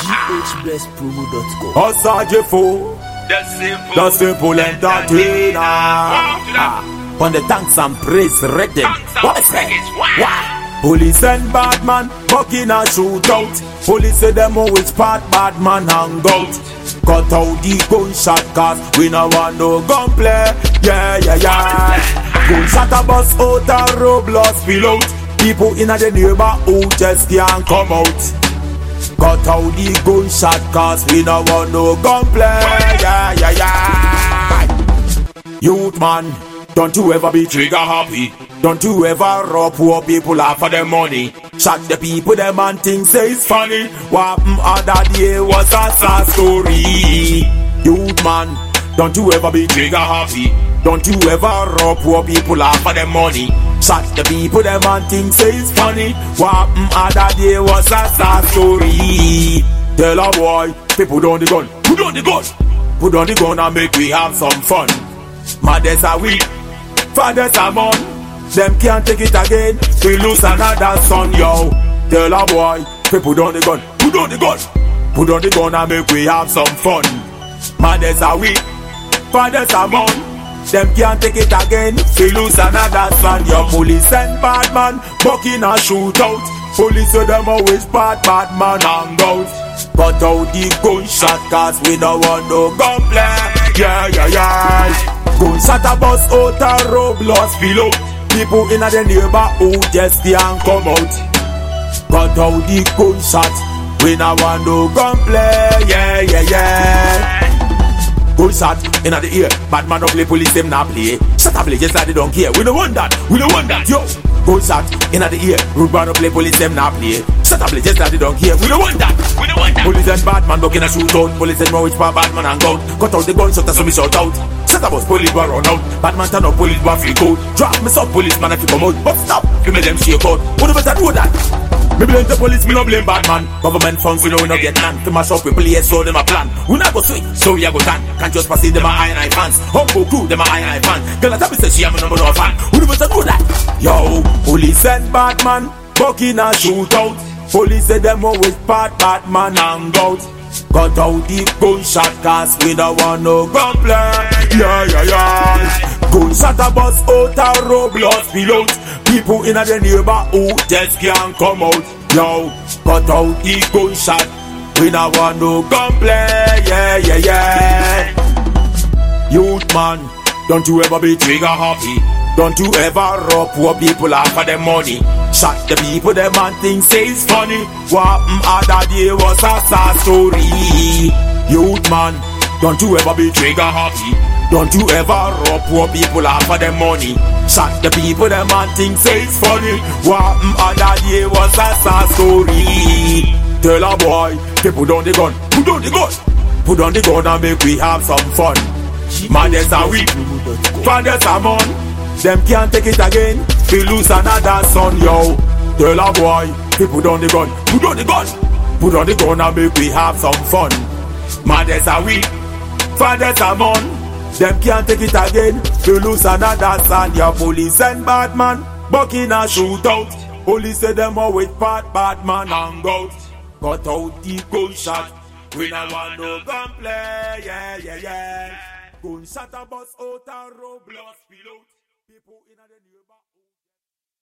GHBestpromo.com. Osajefo, the simple entertainer. On the thanks and praise rhythm. What is that? Police and bad man bucking a shootout. Police say them always part bad man hang out. Cut out the gunshot cause we no want no gunplay. Yeah. Gunshot a bus out a road lost spill out. People in the neighborhood just can't come out. Cut out the gunshot cause we no want no gunplay. Yeah. Youth man, don't you ever be trigger happy. Don't you ever rob poor people out for their money. Shot the people them and things say it's funny. What other day was a sad story. Youth man, don't you ever be trigger happy. Don't you ever rob poor people out for their money. Shot the people them and things say it's funny. What other day was a sad story. Tell a boy, people down the gun. Put on the gun. Put on the gun and make we have some fun. Mothers are weak, fathers are mourn. Them can't take it again. We lose another son, yo. Tell a boy, people put on the gun. Put on the gun. Put on the gun and make we have some fun. Mothers are weak, fathers are mourn. Them can't take it again. We lose another son, yo. Police and bad man bucking a shootout. Police say them always bad man hang out. Cut out the gunshot cause we no want no gunplay. Yeah. Gunshot a bus out a road lost below. People in the neighborhood just can't come out. Cut out the gunshot, we no want no gunplay. Yeah. Gunshot in the ear, bad man don't play, police them not play. Shut up, just like they don't care. We don't want that, yo. Gunshot in the ear, rude man don't play, police them not play. Shut up, just like they don't care. We don't want that. Police and bad man don't in a shootout. Police and more which bad man hang out. Cut out the gunshot so me shout out. Shut up, police will run out. Bad man turn up, police will freak out. Drop me some police man if you come out. But stop, you make them shake out. What do better do that? Me blame the police, me no blame bad man. Government funds, we know we no get none. To mash up, we play so them a plan. We not go sweet, so we a go tan. Can't just pass it, them a I fans. Humble crew, them a I fans. Girl, I tell me say she am a number one fan. Who do better do that? Yo, police and bad man bucking a shootout. Police say them always bad man hang out. Cut out the gunshot cause we don't want no gunplay. Yeah. Gunshot a bus out a road lost below. People in the neighborhood just can't come out. Yo, cut out the gunshot, we don't want no gunplay. Yeah. Youth man, don't you ever be trigger happy. Don't you ever rob poor people out for their money. Shot the people them and things say it's funny. What other day was a sad story. Youth man, don't you ever be trigger happy. Don't you ever rob poor people out for their money. Shot the people them and things say it's funny. What other day was a sad story. Tell a boy, people put on the gun. Put on the gun. Put on the gun and make we have some fun. Mothers are weak, fathers are mourn. Them can't take it again. We lose another son, yo. Tell a boy, people put on the gun. Put on the gun. Put on the gun and make we have some fun. Mothers are weak, fathers are mourn. Them can't take it again. We lose another son, yo. Police and bad man bucking a shootout. Police say them always bad man hang out. Cut out the gunshot, we no want no gunplay. Yeah. Gunshot a bus out a road lost below. People